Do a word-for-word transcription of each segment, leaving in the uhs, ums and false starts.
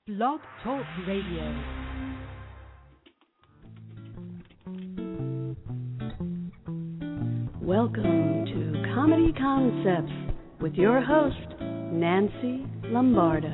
Blog Talk Radio. Welcome to Comedy Concepts with your host, Nancy Lombardo.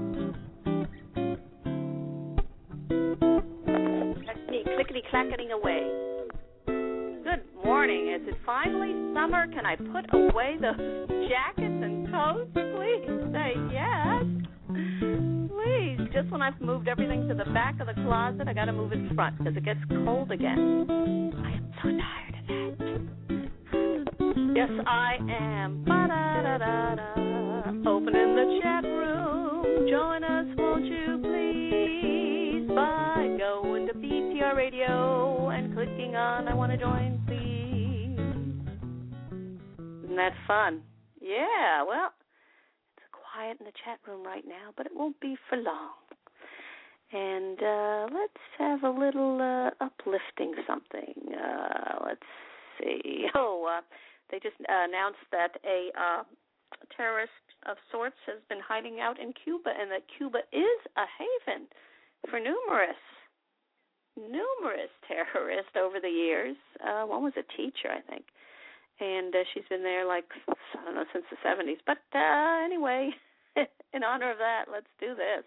That's me, clickety-clacketing away. Good morning. Is it finally summer? Can I put away those jackets and coats? Please say yes. Please. Just when I've moved everything to the back of the closet, I got to move it front because it gets cold again. I am so tired of that. Yes, I am. Ba-da-da-da-da. Opening the chat room. Join us, won't you please, by going to B T R Radio and clicking on I want to join, please. Isn't that fun? Yeah, well, it's quiet in the chat room right now, but it won't be for long. And uh, let's have a little uh, uplifting something. Uh, let's see. Oh, uh, they just uh, announced that a uh, terrorist of sorts has been hiding out in Cuba, and that Cuba is a haven for numerous, numerous terrorists over the years. Uh, one was a teacher, I think, and uh, she's been there, like, I don't know, since the seventies. But uh, anyway, in honor of that, let's do this.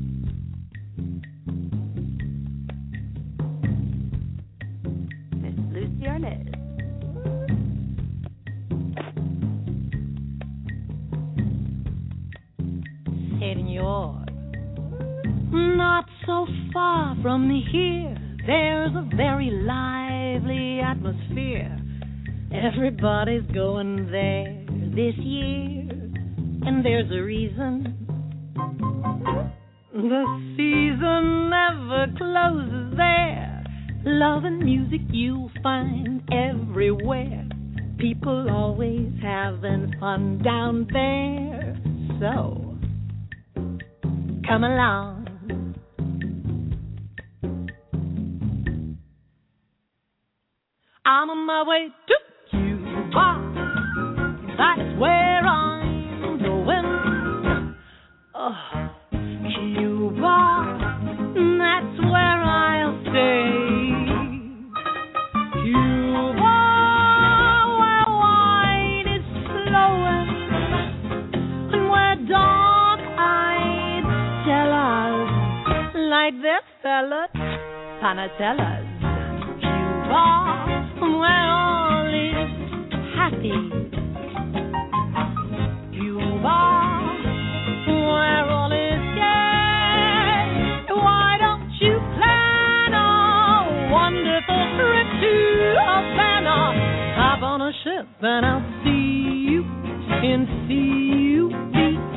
Miss Lucy Arnaz. Senor, not so far from here, there's a very lively atmosphere. Everybody's going there this year, and there's a reason. The season never closes there. Love and music you'll find everywhere. People always having fun down there. So come along. I'm on my way to Cuba. That's where I'm going. Oh, Cuba. That's where I'll stay. Cuba, where wine is flowing and where dark-eyed fellas like their fellas, panatellas. Cuba, where all is happy. Cuba, where all is gay. Why don't you plan a wonderful trip to Havana? Hop on a ship and I'll see you in C U B A.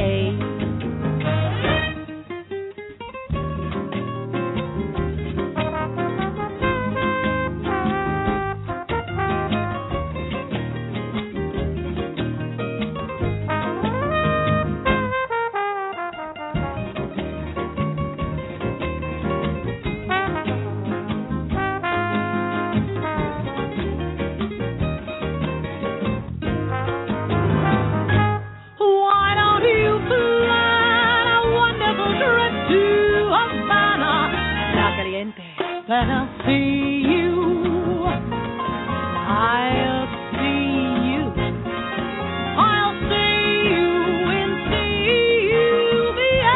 And I'll see you, I'll see you, I'll see you in C U B A.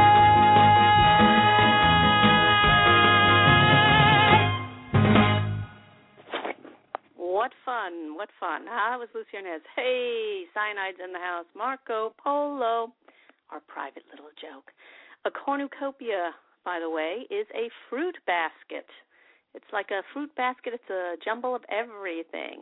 What fun, what fun. Huh? It was Lucy Arnaz. Hey, Cyanide's in the house. Marco Polo, our private little joke. A cornucopia, by the way, is a fruit basket. It's like a fruit basket. It's a jumble of everything.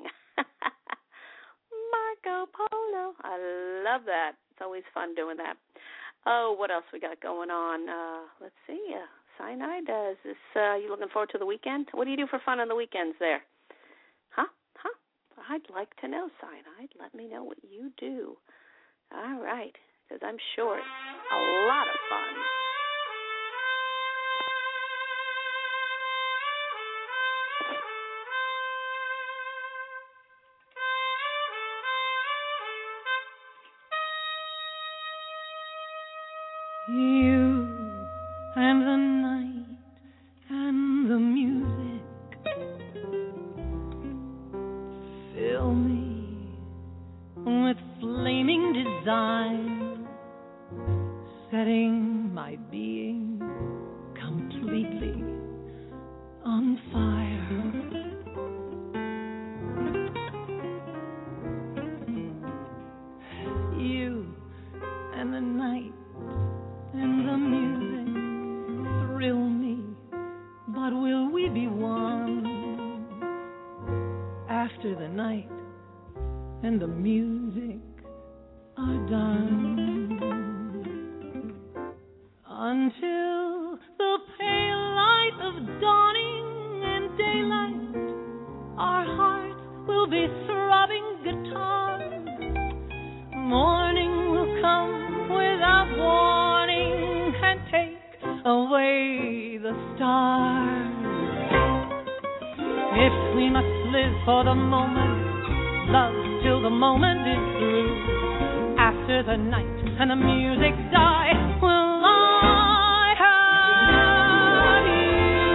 Marco Polo. I love that. It's always fun doing that. Oh, what else we got going on? Uh, let's see. Uh, Cyanide, uh, is this, uh, you looking forward to the weekend? What do you do for fun on the weekends there? Huh? Huh? I'd like to know, Cyanide. Let me know what you do. All right, because I'm sure it's a lot of fun. You and the night and the music fill me with flaming design, setting my being completely on fire. You and the night and the music thrill me, but will we be one after the night and the music are done? Until the pale light of dawning and daylight, our hearts will be throbbing guitars. Morning will come without warning and take away the stars. If we must live for the moment, love till the moment is through. After the night and the music die, will I have you?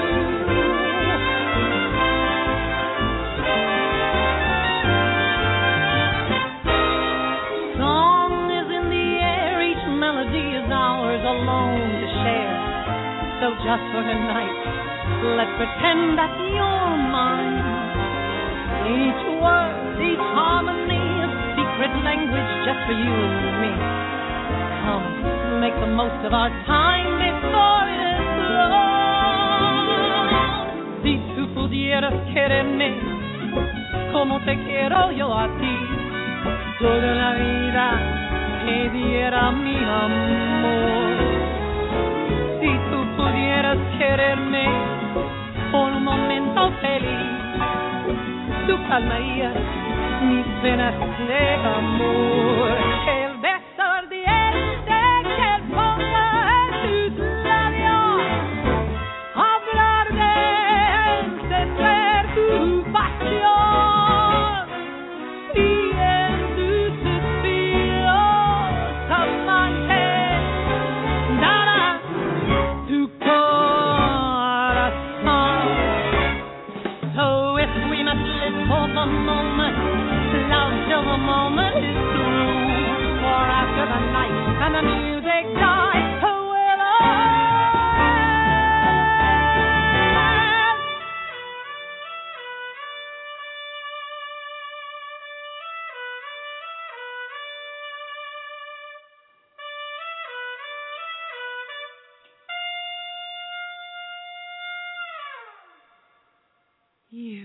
Song is in the air, each melody is ours alone to share. So just for tonight, let's pretend that you're mine. Each word, each harmony, a secret language just for you and me. Come, make the most of our time before it is gone. Si tú pudieras quererme como te quiero yo a ti, toda la vida te diera mi amor. Si tú pudieras quererme por un momento feliz, tú calmarías mis penas de amor. El beso ardiente que ponga en tus labios, hablar de encender tu pasión, y en tus suspiros amantes darás tu corazón. So if we must live for the moment, love till the moment is through. For after the night and the music die, who will I? You.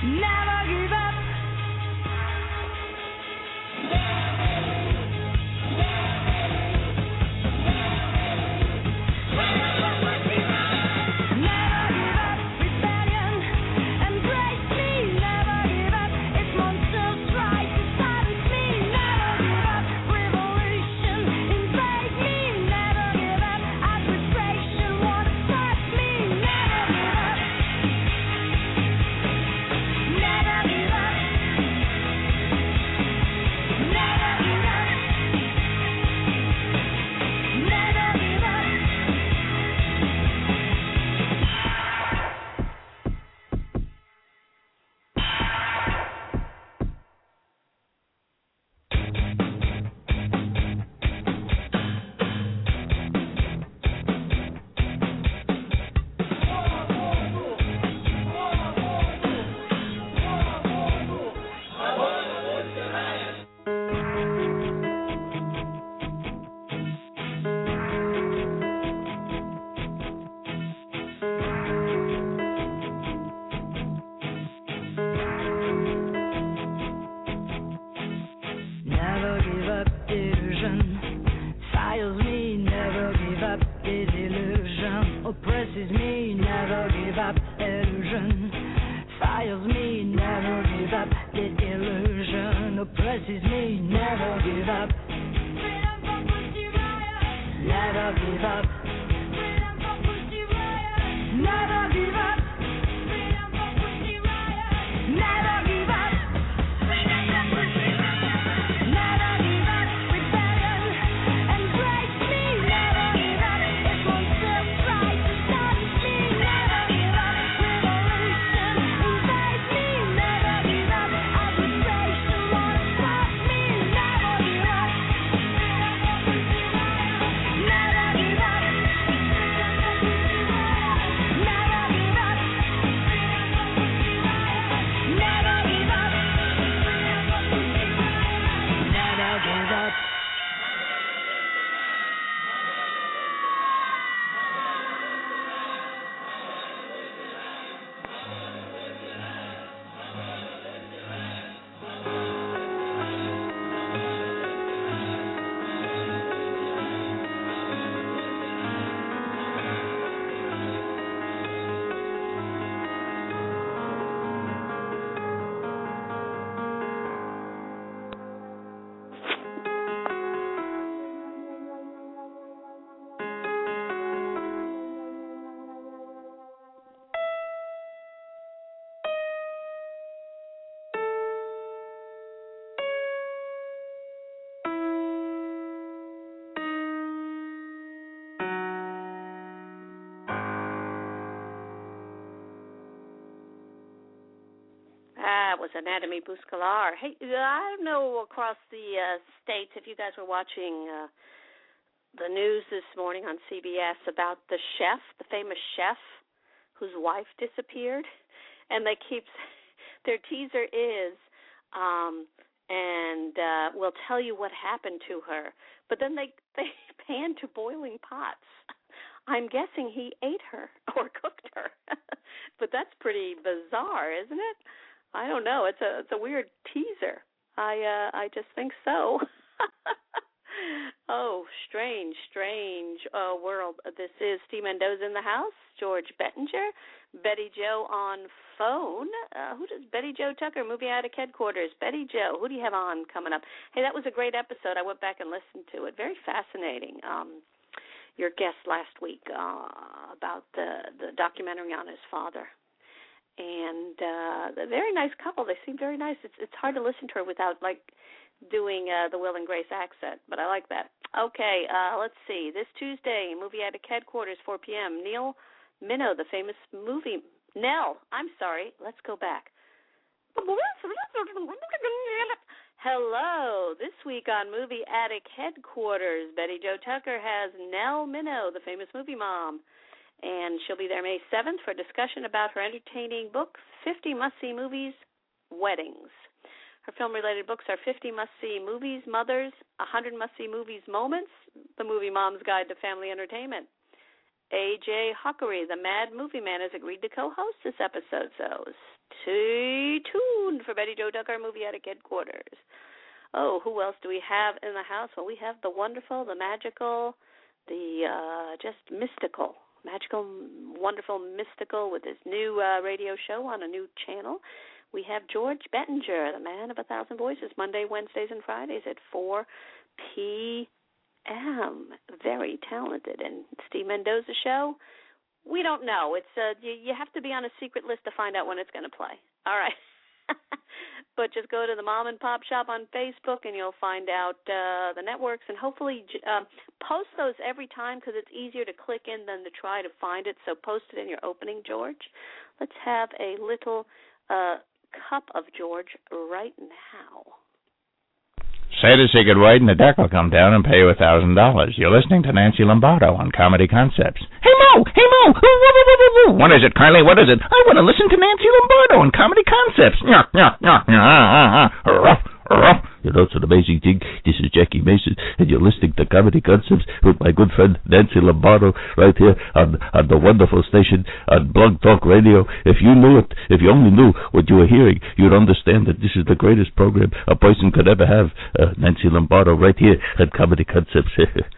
Never give up. That was Anatomy Bousculard. Hey, I know across the uh, states, if you guys were watching uh, the news this morning on C B S about the chef, the famous chef whose wife disappeared, and they keep, their teaser is, um, and uh, we'll tell you what happened to her. But then they, they pan to boiling pots. I'm guessing he ate her or cooked her. But that's pretty bizarre, isn't it? I don't know. It's a it's a weird teaser. I uh, I just think so. Oh, strange, strange uh, world. This is Steve Mendoza in the house, George Bettinger, Betty Jo on phone. Uh, who does Betty Jo Tucker, Movie Addict Headquarters? Betty Jo, who do you have on coming up? Hey, that was a great episode. I went back and listened to it. Very fascinating. Um, your guest last week uh, about the, the documentary on his father. And uh, a very nice couple. They seem very nice. It's it's hard to listen to her without, like, doing uh, the Will and Grace accent, but I like that. Okay, uh, let's see. This Tuesday, Movie Addict Headquarters, four p.m., Neil Minow, the famous movie. Nell, I'm sorry. Let's go back. Hello. This week on Movie Addict Headquarters, Betty Jo Tucker has Nell Minow, the famous movie mom. And she'll be there May seventh for a discussion about her entertaining book, fifty Must-See Movies, Weddings. Her film-related books are fifty Must-See Movies, Mothers, one hundred Must-See Movies Moments, The Movie Mom's Guide to Family Entertainment, A J Hockery, the Mad Movie Man, has agreed to co-host this episode, so stay tuned for Betty Jo Duck, our movie addict headquarters. Oh, who else do we have in the house? Well, we have the wonderful, the magical, the uh, just mystical, magical, wonderful, mystical with his new uh, radio show on a new channel. We have George Bettinger, the man of a thousand voices, Monday, Wednesdays, and Fridays at four p.m. Very talented. And Steve Mendoza show, we don't know. It's uh, you, you have to be on a secret list to find out when it's going to play. All right. But just go to the Mom and Pop Shop on Facebook, and you'll find out uh, the networks, and hopefully um, post those every time because it's easier to click in than to try to find it. So post it in your opening, George. Let's have a little uh, cup of George right now. Say to Sigurd and the deck will come down and pay you a thousand dollars. You're listening to Nancy Lombardo on Comedy Concepts. Hey Mo, hey Mo, what is it, Carly? What is it? I want to listen to Nancy Lombardo on Comedy Concepts. Yeah, yeah, yeah, yeah, ruff, ruff. You know, it's an amazing thing. This is Jackie Mason, and you're listening to Comedy Concepts with my good friend Nancy Lombardo right here on, on the wonderful station on Blog Talk Radio. If you knew it, if you only knew what you were hearing, you'd understand that this is the greatest program a person could ever have. Uh, Nancy Lombardo right here at Comedy Concepts.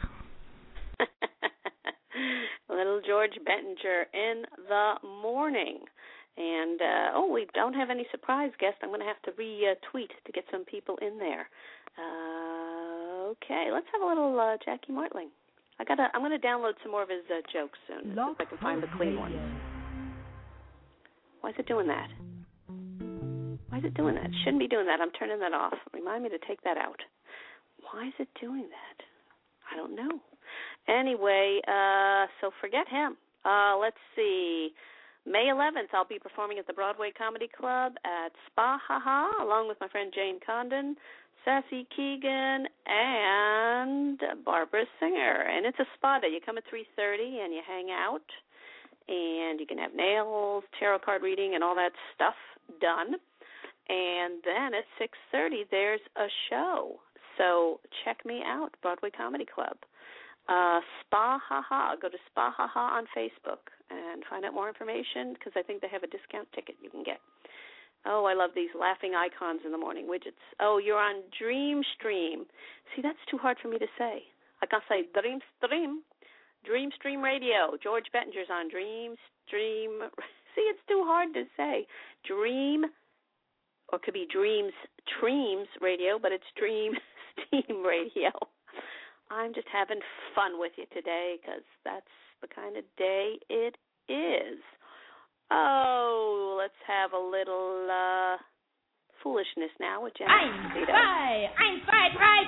Little George Bettinger in the morning. And, uh, oh, we don't have any surprise guests. I'm going to have to retweet to get some people in there. Uh, okay, let's have a little uh, Jackie Martling. I gotta, I'm going to download some more of his uh, jokes soon, if I can find the clean ones. Why is it doing that? Why is it doing that? It shouldn't be doing that. I'm turning that off. Remind me to take that out. Why is it doing that? I don't know. Anyway, uh, so forget him. Uh, let's see. May eleventh, I'll be performing at the Broadway Comedy Club at Spa Ha Ha, along with my friend Jane Condon, Sassy Keegan, and Barbara Singer. And it's a spa day. You come at three thirty and you hang out, and you can have nails, tarot card reading, and all that stuff done. And then at six thirty, there's a show. So check me out, Broadway Comedy Club. Uh, Spa Ha Ha. Go to Spa Ha Ha on Facebook and find out more information because I think they have a discount ticket you can get. Oh, I love these laughing icons in the morning widgets. Oh, you're on Dream Stream. See, that's too hard for me to say. I can say Dream Stream. Dream Stream Radio. George Bettinger's on Dream Stream. See, it's too hard to say. Dream, or it could be Dreams Streams Radio, but it's Dream Steam Radio. I'm just having fun with you today because that's the kind of day it is. Oh, let's have a little uh, foolishness now with Jenny. Ein, zwei, ein, zwei, drei,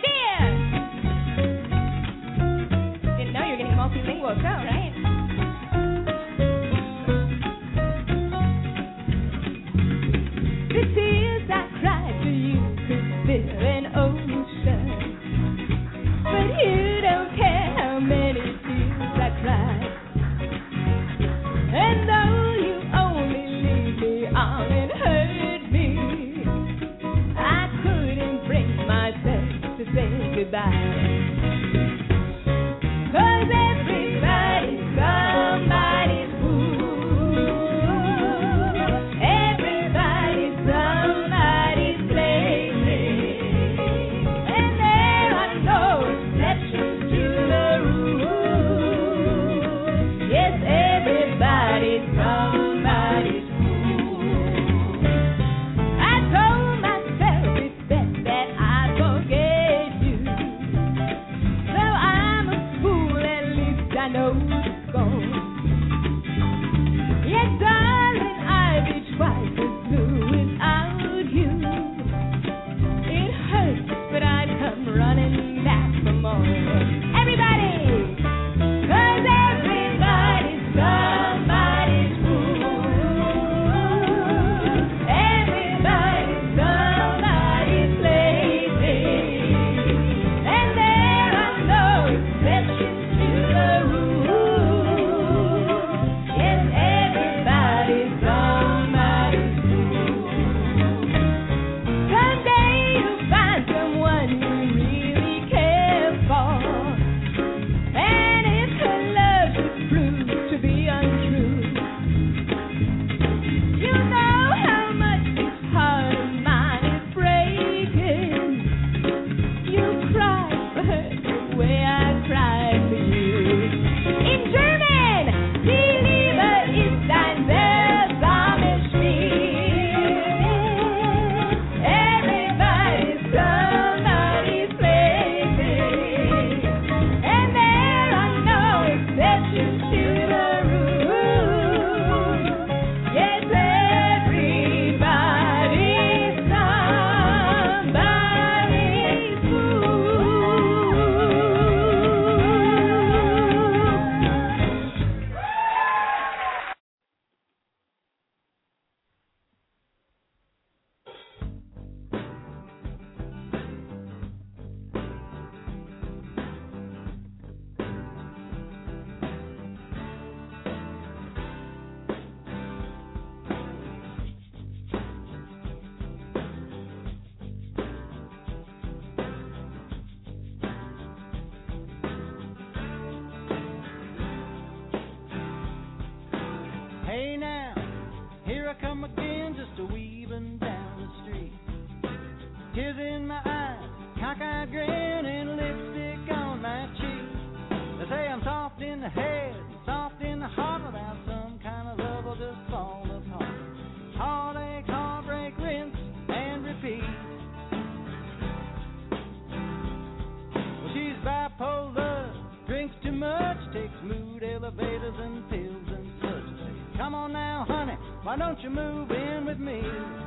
vier. Didn't know you were getting multilingual show, right? The tears I cried for you could fill an ocean. But you don't care how many tears I cried. And though you only lead me on and hurt me, I couldn't bring myself to say goodbye. 'Cause everybody's somebody's fool. Everybody's somebody's plaything. And there are no exceptions to the rule. Yes, everybody's somebody's fool. I told myself it's best that I forget you. much. Takes mood elevators and pills and such. Say, come on now, honey, why don't you move in with me?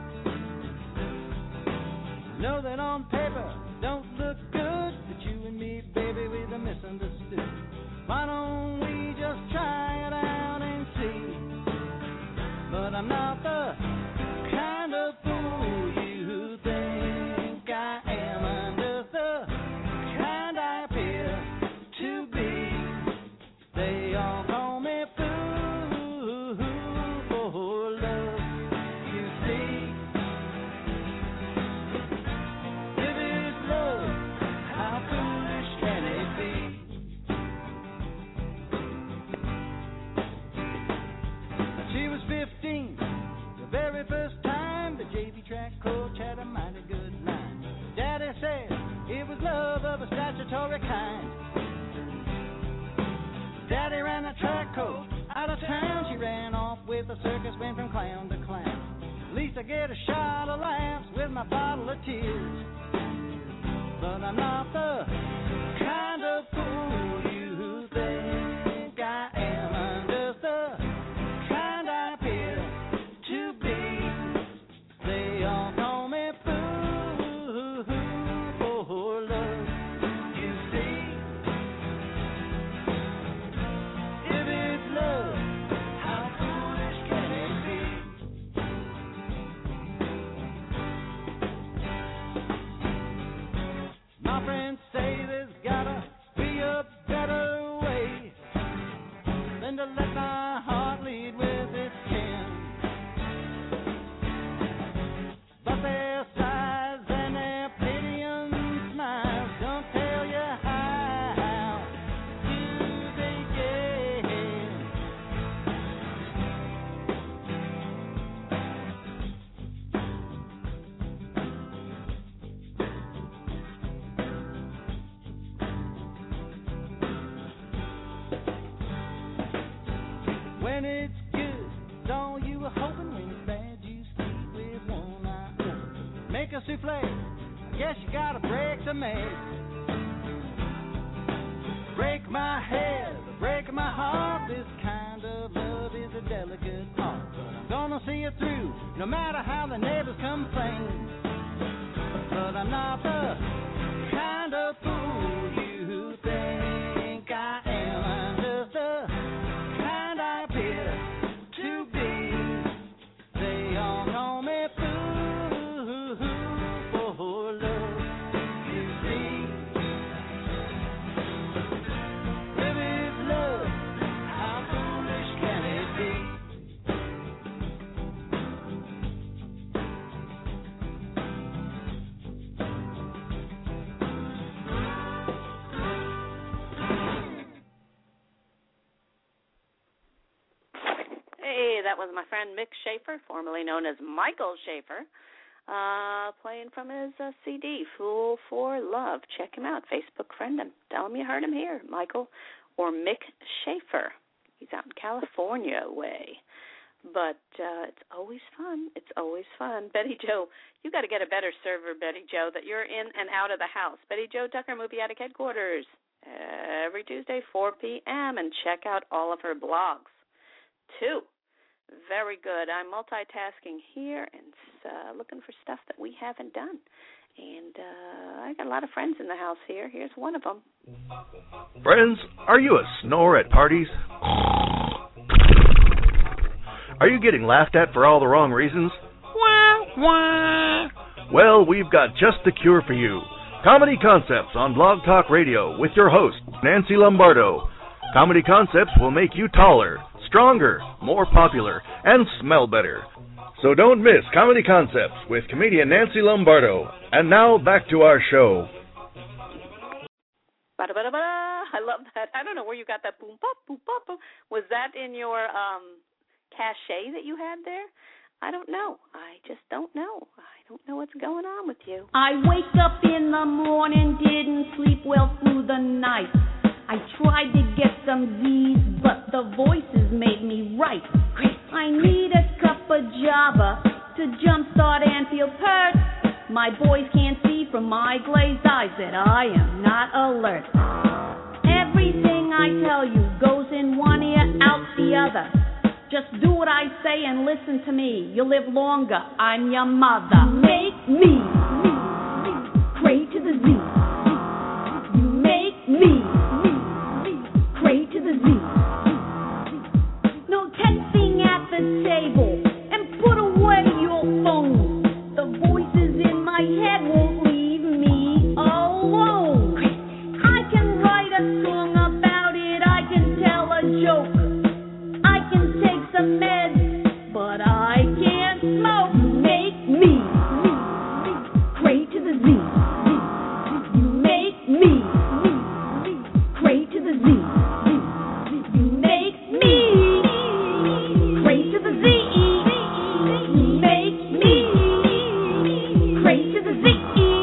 Know that on paper don't look good, but you and me, baby, we're the misunderstood. Why don't we just try it out and see? But I'm not the kind of fool you think I am. I'm just the kind I appear to be. They all call me fool for love, you see. If it's love, how foolish can it be? She was fifteen, the very first time the J V track coach had a mighty good line. Daddy said it was love of a statutory kind. Daddy ran a track coach out of town. She ran off with a circus, went from clown to clown. At least I get a shot of laughs with my bottle of tears. But I'm not the kind of fool you think I am. I'm just the kind I appear to be. They all call me fool for love, you see. If it's love, how foolish can it be? My friends say there's gotta be a better way than to let my heart lead with its kin. But their sighs and their pitying smiles don't tell you how you begin. When it's good, it's all you were hoping. When it's bad, you sleep with one eye open. Make a souffle, I guess you gotta break some eggs. Break my head, break my heart. This kind of love is a delicate art. But I'm gonna see it through, no matter how the neighbors complain. But I'm not the kind of fool you think I am. I'm just the kind I appear to be. They all call me fool for love, you see. If it's love, how foolish can it be? Hey, that was my friend Mick Schaefer, formerly known as Michael Schaefer, uh, playing from his uh, C D, Fool for Love. Check him out, Facebook friend him. Tell him you heard him here, Michael or Mick Schaefer. He's out in California way. But uh, it's always fun. It's always fun. Betty Jo, you got to get a better server, Betty Jo, that you're in and out of the house. Betty Jo Tucker, Movie Attic Headquarters, every Tuesday, four p.m., and check out all of her blogs, too. Very good. I'm multitasking here and uh, looking for stuff that we haven't done. And uh, I got a lot of friends in the house here. Here's one of them. Friends, are you a snore at parties? Are you getting laughed at for all the wrong reasons? Wah, wah. Well, we've got just the cure for you. Comedy Concepts on Blog Talk Radio with your host, Nancy Lombardo. Comedy Concepts will make you taller, stronger, more popular, and smell better. So don't miss Comedy Concepts with comedian Nancy Lombardo. And now back to our show. Ba-da-ba-da-ba. I love that. I don't know where you got that boom pop boom pop boom. Was that in your um, cachet that you had there? I don't know. I just don't know. I don't know what's going on with you. I wake up in the morning, didn't sleep well through the night. I tried to get some Z's, but the voices made me right. I need a cup of Java to jumpstart and feel pert. My boys can't see from my glazed eyes that I am not alert. Every Everything I tell you goes in one ear, out the other. Just do what I say and listen to me. You'll live longer. I'm your mother. Make me pray to the Z. You make me pray to the Z. No texting at the table and put away your phone. The voices in my head won't leave me alone. I can write a song about it. I can tell a joke. Meds, but I can't smoke. Make me pray to the Z. You make me pray to the Z. You make me pray to the Z. You make me pray to the Z.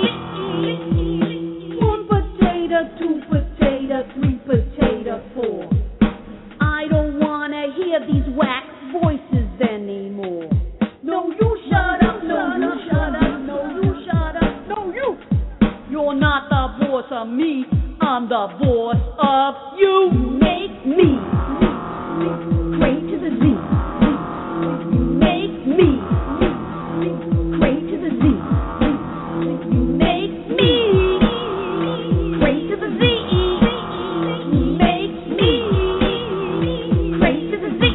One potato, two potato, three potato, four. I don't wanna hear these whack voices anymore. No, you shut up, no, you shut up, no, you shut up, no, you. You're not the boss of me, I'm the boss of you. You make me pray to the Z. You make me pray to the Z. You make me pray to the Z. You make me pray to the Z.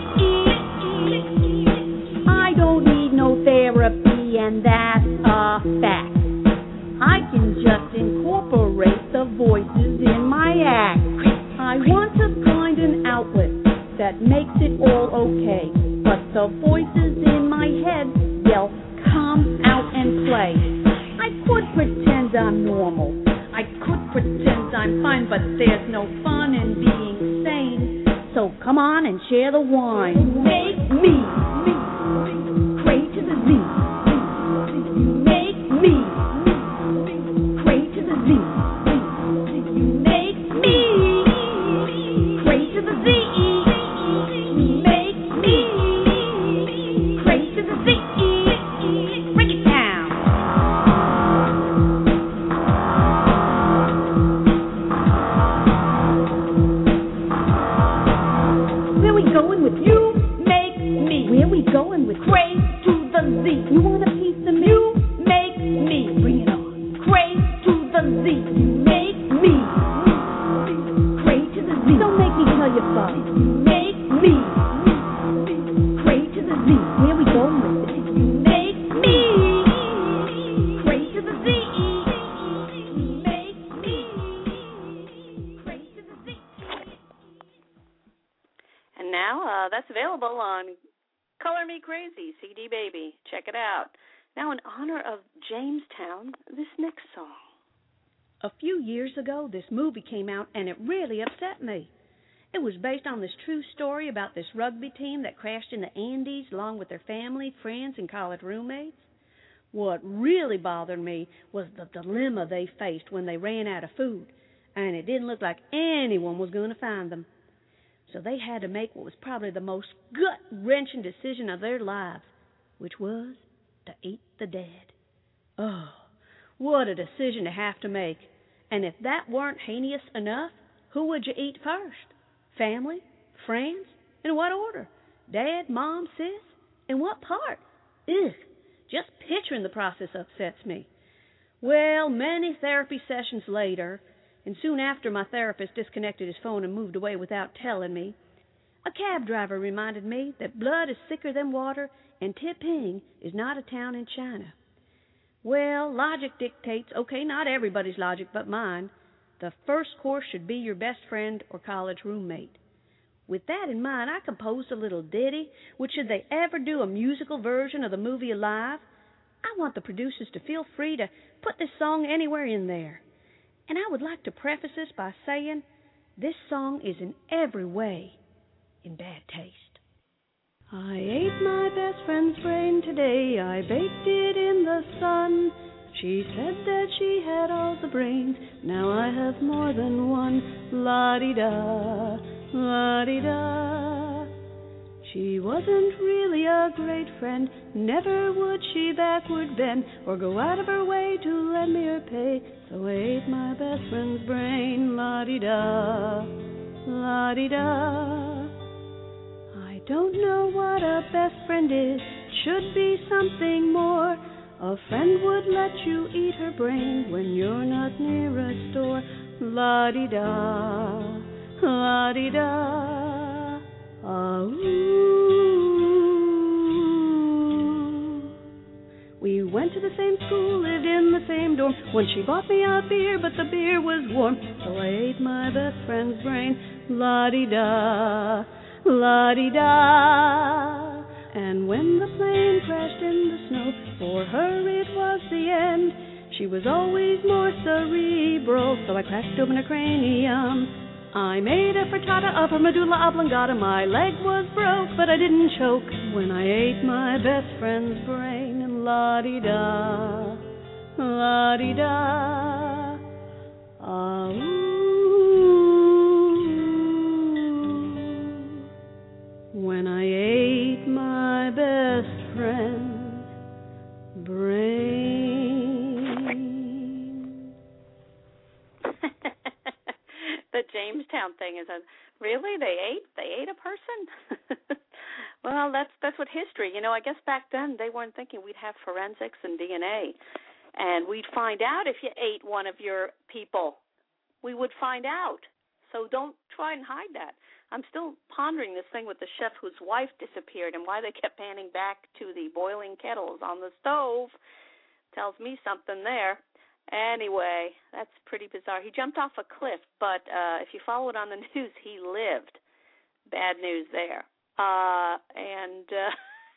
Therapy, and that's a fact. I can just incorporate the voices in my act. I want to find an outlet that makes it all okay, but the voices in my head yell, come out and play. I could pretend I'm normal, I could pretend I'm fine, but there's no fun in being sane. So come on and share the wine. Make me pray to the Z. You make me pray to the Z. You make me pray to the Z. You make me pray to the Z. Bring it down. Where we going with you? Make me. Where we going with pray to the Z? You want a piece of me? You make me. Bring it on. Pray to the Z. You make me. Pray to the Z. Don't make me tell you fuck. You make me. Pray to the Z. Where we going with it? You make me. Pray to the Z. You make me. Pray to the Z. And now uh, that's available on Color Me Crazy, C D Baby. Check it out. Now, in honor of Jamestown, this next song. A few years ago, this movie came out, and it really upset me. It was based on this true story about this rugby team that crashed in the Andes along with their family, friends, and college roommates. What really bothered me was the dilemma they faced when they ran out of food, and it didn't look like anyone was going to find them. So they had to make what was probably the most gut-wrenching decision of their lives, which was to eat the dead. Oh, what a decision to have to make. And if that weren't heinous enough, who would you eat first? Family? Friends? In what order? Dad, Mom, Sis? In what part? Ugh, just picturing the process upsets me. Well, many therapy sessions later, and soon after my therapist disconnected his phone and moved away without telling me, a cab driver reminded me that blood is thicker than water and Tiping is not a town in China. Well, logic dictates, okay, not everybody's logic but mine, the first course should be your best friend or college roommate. With that in mind, I composed a little ditty, which should they ever do a musical version of the movie Alive, I want the producers to feel free to put this song anywhere in there. And I would like to preface this by saying this song is in every way in bad taste. I ate my best friend's brain today, I baked it in the sun. She said that she had all the brains, now I have more than one. La-di-da, la-di-da. She wasn't really a great friend, never would she backward bend or go out of her way to lend me her pay. So I ate my best friend's brain, la-di-da, la-di-da. I don't know what a best friend is, should be something more. A friend would let you eat her brain when you're not near a store, la-di-da, la-di-da. Ah-ooh. We went to the same school, lived in the same dorm. When she bought me a beer, but the beer was warm, so I ate my best friend's brain, la-di-da, la-di-da. And when the plane crashed in the snow, for her it was the end. She was always more cerebral, so I cracked open her cranium. I made a frittata of her medulla oblongata. My leg was broke, but I didn't choke when I ate my best friend's brain. And la-di-da, la-di-da, ah-ooh. When I ate my best friend's brain. The Jamestown thing is a really they ate they ate a person. Well, that's that's what history. You know, I guess back then they weren't thinking we'd have forensics and D N A, and we'd find out if you ate one of your people. We would find out. So don't try and hide that. I'm still pondering this thing with the chef whose wife disappeared and why they kept panning back to the boiling kettles on the stove. Tells me something there. Anyway, that's pretty bizarre. He jumped off a cliff, but uh, if you follow it on the news, he lived. Bad news there. Uh, and uh,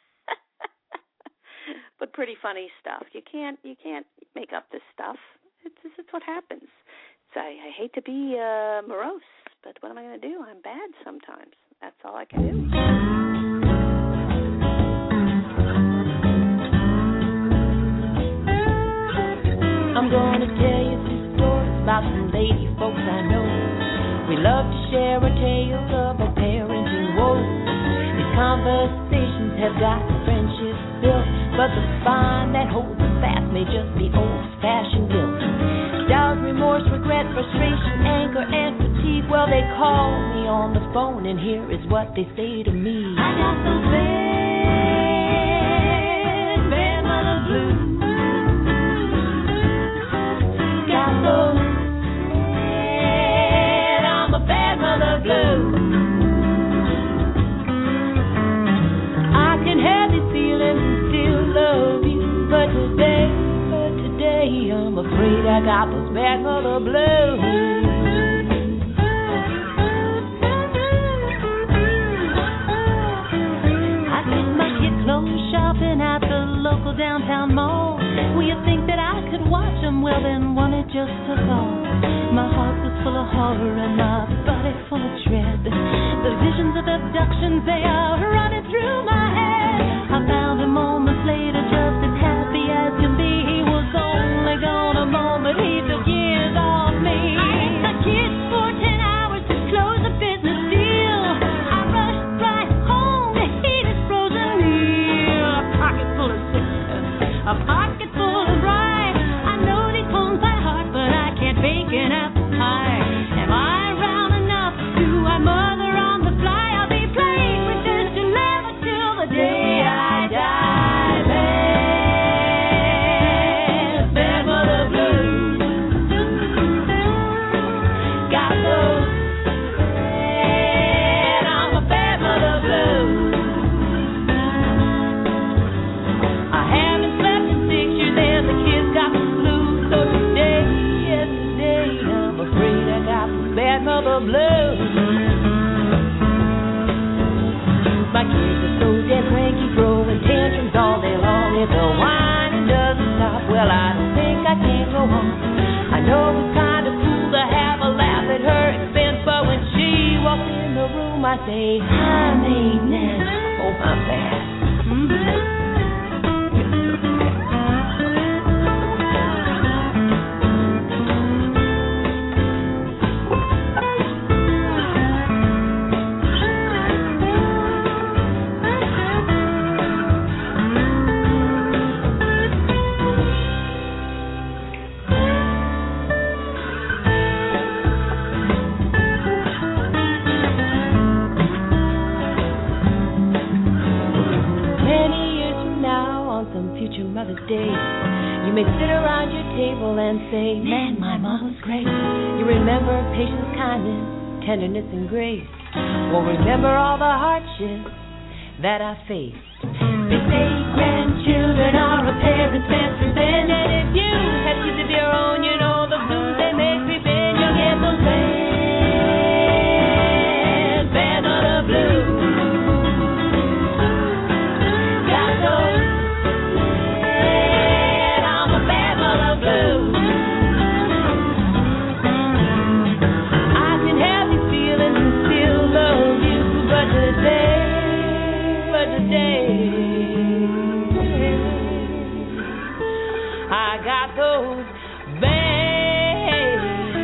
but pretty funny stuff. You can't you can't make up this stuff. It's it's what happens. So I, I hate to be uh, morose, but what am I going to do? I'm bad sometimes. That's all I can do. I'm gonna tell you some stories about some lady folks I know. We love to share our tales of our parenting woes. These conversations have got friendships built, but the spine that holds us fast may just be old-fashioned guilt. Doubt, remorse, regret, frustration, anger, and fatigue. Well, they call me on the phone, and here is what they say to me. I got those bad, bad mother blues. And I'm a bad mother blue. I can have these feelings and still love you, but today, but today I'm afraid I got those bad mother blues. I did my kid clothes shopping at the local downtown mall. Will you think that I could watch them? Well, then one it just took off. My heart was full of horror and my body full of dread. The visions of abductions, they are running through my head. I found him moments later just as happy as can be. He was only gone a moment, he took years off me. I ate the kids for ten hours to close the business deal. I rushed right home to eat his frozen meal. A pocket full of success, a pocket full of rye. I know these poems by heart, but I can't bake an apple pie. Am I round enough to my mother on the fly? I'll be playing with this dilemma till the day I die. Bad, bad mother blues. Got those bad, I'm a bad mother blues. I haven't slept in six years and the kids got the flu. So today, yes today, I'm afraid I got the bad mother blues. My kids are so dead cranky, throwing tantrums all day long. If the whining doesn't stop, well I don't think I can go on. I know it's kind of cool to have a laugh at her expense, but when she walks in the room I say, hi maintenance. Oh my bad. Mm-hmm. some future Mother's Day. You may sit around your table and say, man, my mom was great. You remember patience, kindness, tenderness, and grace. Won't remember all the hardships that I faced. They say grandchildren are a parent's best friend, and if you have kids of your own, you know the blues they make creep in. You'll get those bad, bad mother blues. Got those bad, I'm a bad mother blues. I can have these feelings and still love you, but today, but today, I got those bad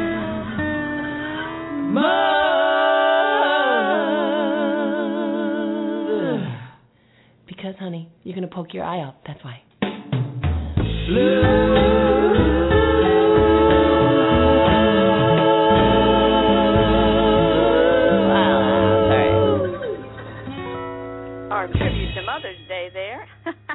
mother. Because, honey, you're going to poke your eye out. That's why. Our tribute to Mother's Day there.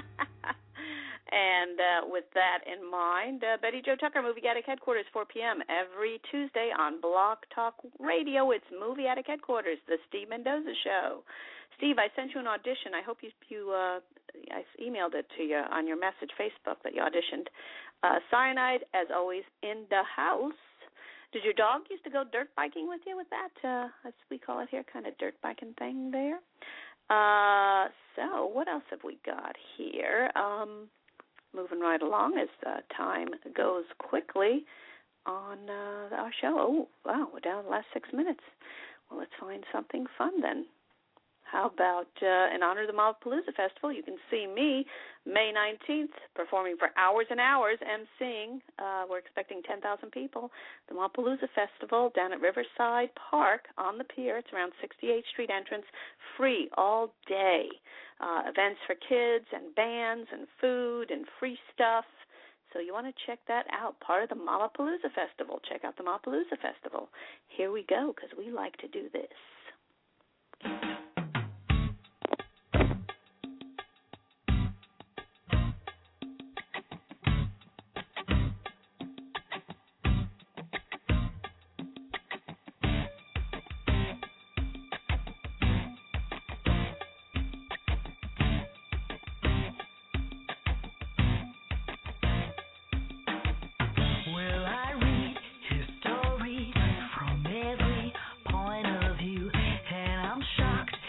And uh, with that in mind, uh, Betty Jo Tucker, Movie Attic Headquarters, four p.m. every Tuesday on Blog Talk Radio. It's Movie Attic Headquarters, the Steve Mendoza Show. Steve, I sent you an audition. I hope you, you uh, I emailed it to you on your message, Facebook, that you auditioned. Uh, Cyanide, as always, in the house. Did your dog used to go dirt biking with you with that, uh, as we call it here, kind of dirt biking thing there? Uh, so what else have we got here? Um... Moving right along as uh, time goes quickly on uh, our show. Oh, wow, we're down to the last six minutes. Well, let's find something fun then. How about, uh, in honor of the Malapalooza Festival, you can see me May nineteenth performing for hours and hours, emceeing. Uh, we're expecting ten thousand people. The Malapalooza Festival down at Riverside Park on the pier. It's around sixty-eighth Street entrance, free all day. Uh, events for kids and bands and food and free stuff. So you want to check that out, part of the Malapalooza Festival. Check out the Malapalooza Festival. Here we go, because we like to do this. From every point of view, and I'm shocked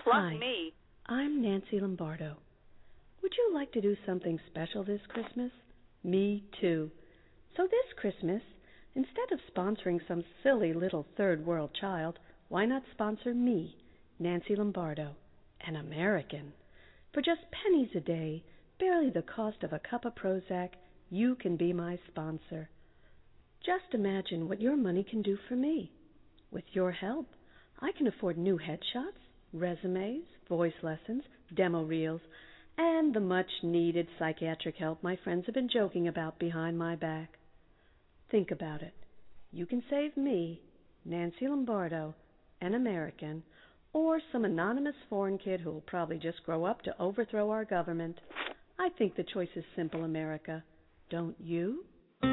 Plug Hi, me. I'm Nancy Lombardo. Would you like to do something special this Christmas? Me too. So this Christmas, instead of sponsoring some silly little third world child, why not sponsor me, Nancy Lombardo, an American? For just pennies a day, barely the cost of a cup of Prozac, you can be my sponsor. Just imagine what your money can do for me. With your help, I can afford new headshots, resumes, voice lessons, demo reels, and the much-needed psychiatric help my friends have been joking about behind my back. Think about it. You can save me, Nancy Lombardo, an American, or some anonymous foreign kid who will probably just grow up to overthrow our government. I think the choice is simple, America. Don't you?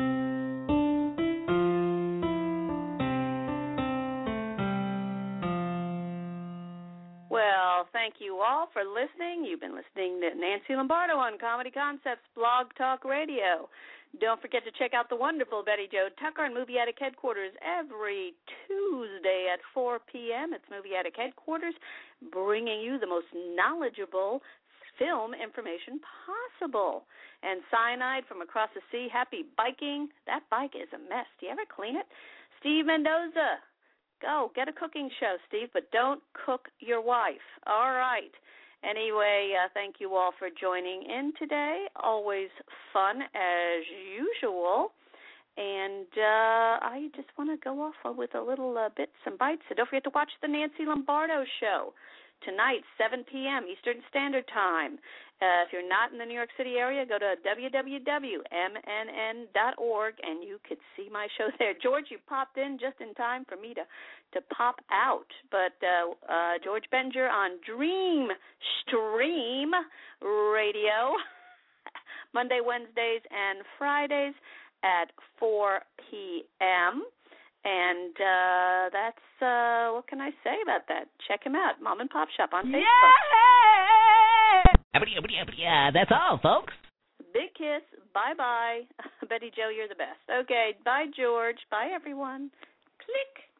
Well, thank you all for listening. You've been listening to Nancy Lombardo on Comedy Concepts Blog Talk Radio. Don't forget to check out the wonderful Betty Jo Tucker on Movie Attic Headquarters every Tuesday at four p.m. It's Movie Attic Headquarters, bringing you the most knowledgeable film information possible. And Cyanide from Across the Sea, happy biking. That bike is a mess. Do you ever clean it? Steve Mendoza. Go, get a cooking show, Steve, but don't cook your wife. All right. Anyway, uh, thank you all for joining in today. Always fun as usual. And uh, I just want to go off with a little uh, bits and bites. So don't forget to watch the Nancy Lombardo Show tonight, seven p.m. Eastern Standard Time. Uh, if you're not in the New York City area, go to w w w dot m n n dot org and you could see my show there. George, you popped in just in time for me to, to pop out. But uh, uh, George Benger on Dream Stream Radio, Monday, Wednesdays, and Fridays at four p.m., And uh, that's, uh, what can I say about that? Check him out, Mom and Pop Shop on Facebook. Yeah! That's all, folks. Big kiss. Bye-bye. Betty Jo, you're the best. Okay, bye, George. Bye, everyone. Click.